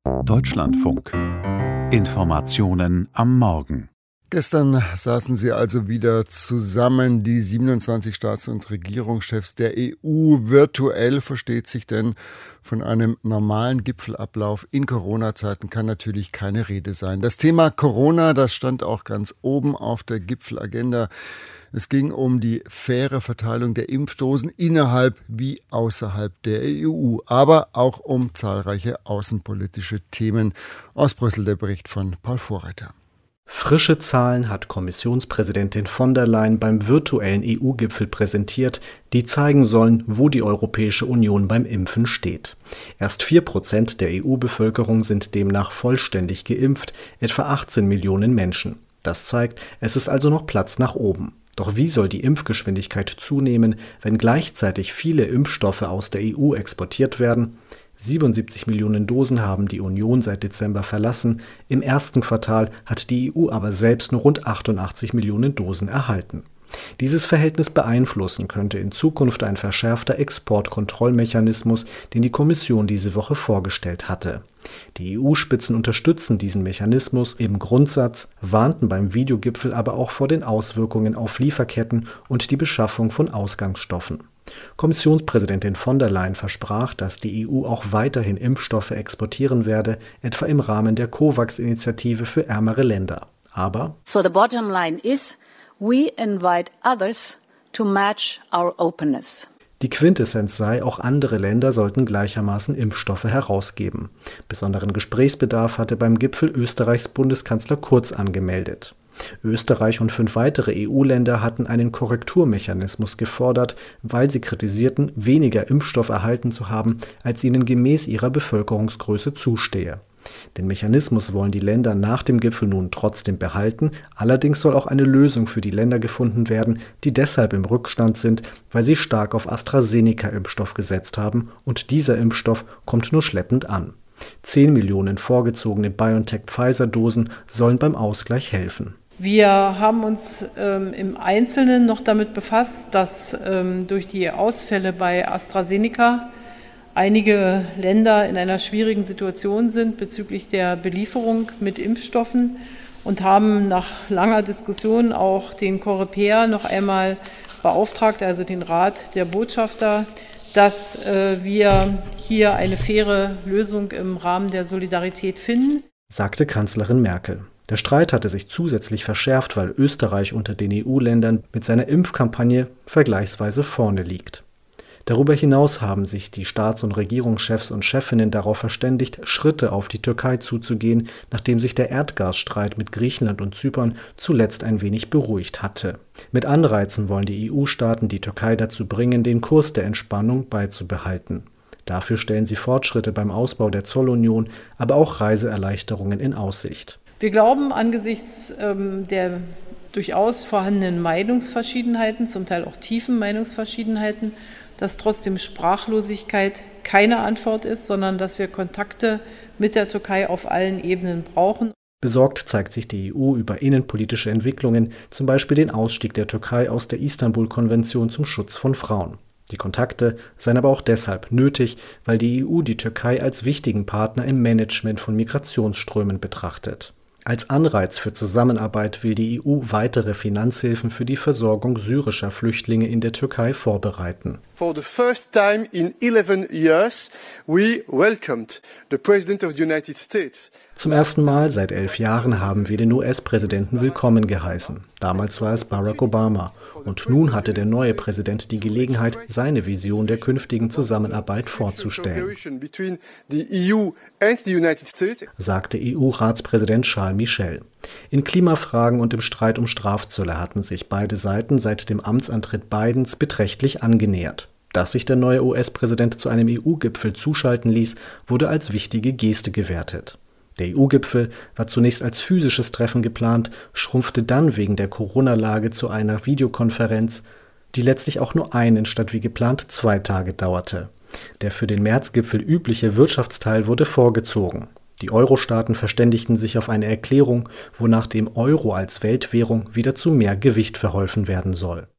Deutschlandfunk. Informationen am Morgen. Gestern saßen sie also wieder zusammen, die 27 Staats- und Regierungschefs der EU. Virtuell, versteht sich denn. Von einem normalen Gipfelablauf in Corona-Zeiten kann natürlich keine Rede sein. Das Thema Corona, das stand auch ganz oben auf der Gipfelagenda. Es ging um die faire Verteilung der Impfdosen innerhalb wie außerhalb der EU, aber auch um zahlreiche außenpolitische Themen. Aus Brüssel der Bericht von Paul Vorreiter. Frische Zahlen hat Kommissionspräsidentin von der Leyen beim virtuellen EU-Gipfel präsentiert, die zeigen sollen, wo die Europäische Union beim Impfen steht. Erst 4% der EU-Bevölkerung sind demnach vollständig geimpft, etwa 18 Millionen Menschen. Das zeigt, es ist also noch Platz nach oben. Doch wie soll die Impfgeschwindigkeit zunehmen, wenn gleichzeitig viele Impfstoffe aus der EU exportiert werden? 77 Millionen Dosen haben die Union seit Dezember verlassen. Im ersten Quartal hat die EU aber selbst nur rund 88 Millionen Dosen erhalten. Dieses Verhältnis beeinflussen könnte in Zukunft ein verschärfter Exportkontrollmechanismus, den die Kommission diese Woche vorgestellt hatte. Die EU-Spitzen unterstützen diesen Mechanismus im Grundsatz, warnten beim Videogipfel aber auch vor den Auswirkungen auf Lieferketten und die Beschaffung von Ausgangsstoffen. Kommissionspräsidentin von der Leyen versprach, dass die EU auch weiterhin Impfstoffe exportieren werde, etwa im Rahmen der COVAX-Initiative für ärmere Länder. Aber So the bottom line is, we invite others to match our openness. Die Quintessenz sei, auch andere Länder sollten gleichermaßen Impfstoffe herausgeben. Besonderen Gesprächsbedarf hatte beim Gipfel Österreichs Bundeskanzler Kurz angemeldet. Österreich und 5 weitere EU-Länder hatten einen Korrekturmechanismus gefordert, weil sie kritisierten, weniger Impfstoff erhalten zu haben, als ihnen gemäß ihrer Bevölkerungsgröße zustehe. Den Mechanismus wollen die Länder nach dem Gipfel nun trotzdem behalten, allerdings soll auch eine Lösung für die Länder gefunden werden, die deshalb im Rückstand sind, weil sie stark auf AstraZeneca-Impfstoff gesetzt haben und dieser Impfstoff kommt nur schleppend an. 10 Millionen vorgezogene BioNTech-Pfizer-Dosen sollen beim Ausgleich helfen. Wir haben uns im Einzelnen noch damit befasst, dass durch die Ausfälle bei AstraZeneca einige Länder in einer schwierigen Situation sind bezüglich der Belieferung mit Impfstoffen und haben nach langer Diskussion auch den Coreper noch einmal beauftragt, also den Rat der Botschafter, dass wir hier eine faire Lösung im Rahmen der Solidarität finden, sagte Kanzlerin Merkel. Der Streit hatte sich zusätzlich verschärft, weil Österreich unter den EU-Ländern mit seiner Impfkampagne vergleichsweise vorne liegt. Darüber hinaus haben sich die Staats- und Regierungschefs und Chefinnen darauf verständigt, Schritte auf die Türkei zuzugehen, nachdem sich der Erdgasstreit mit Griechenland und Zypern zuletzt ein wenig beruhigt hatte. Mit Anreizen wollen die EU-Staaten die Türkei dazu bringen, den Kurs der Entspannung beizubehalten. Dafür stellen sie Fortschritte beim Ausbau der Zollunion, aber auch Reiseerleichterungen in Aussicht. Wir glauben angesichts der durchaus vorhandenen Meinungsverschiedenheiten, zum Teil auch tiefen Meinungsverschiedenheiten, dass trotzdem Sprachlosigkeit keine Antwort ist, sondern dass wir Kontakte mit der Türkei auf allen Ebenen brauchen. Besorgt zeigt sich die EU über innenpolitische Entwicklungen, zum Beispiel den Ausstieg der Türkei aus der Istanbul-Konvention zum Schutz von Frauen. Die Kontakte seien aber auch deshalb nötig, weil die EU die Türkei als wichtigen Partner im Management von Migrationsströmen betrachtet. Als Anreiz für Zusammenarbeit will die EU weitere Finanzhilfen für die Versorgung syrischer Flüchtlinge in der Türkei vorbereiten. For the first time in 11 years, we welcomed the President of the United States. Zum ersten Mal seit 11 Jahren haben wir den US-Präsidenten willkommen geheißen. Damals war es Barack Obama. Und nun hatte der neue Präsident die Gelegenheit, seine Vision der künftigen Zusammenarbeit vorzustellen, sagte EU-Ratspräsident Charles Michel. In Klimafragen und im Streit um Strafzölle hatten sich beide Seiten seit dem Amtsantritt Bidens beträchtlich angenähert. Dass sich der neue US-Präsident zu einem EU-Gipfel zuschalten ließ, wurde als wichtige Geste gewertet. Der EU-Gipfel war zunächst als physisches Treffen geplant, schrumpfte dann wegen der Corona-Lage zu einer Videokonferenz, die letztlich auch nur einen statt wie geplant 2 Tage dauerte. Der für den Märzgipfel übliche Wirtschaftsteil wurde vorgezogen. Die Euro-Staaten verständigten sich auf eine Erklärung, wonach dem Euro als Weltwährung wieder zu mehr Gewicht verholfen werden soll.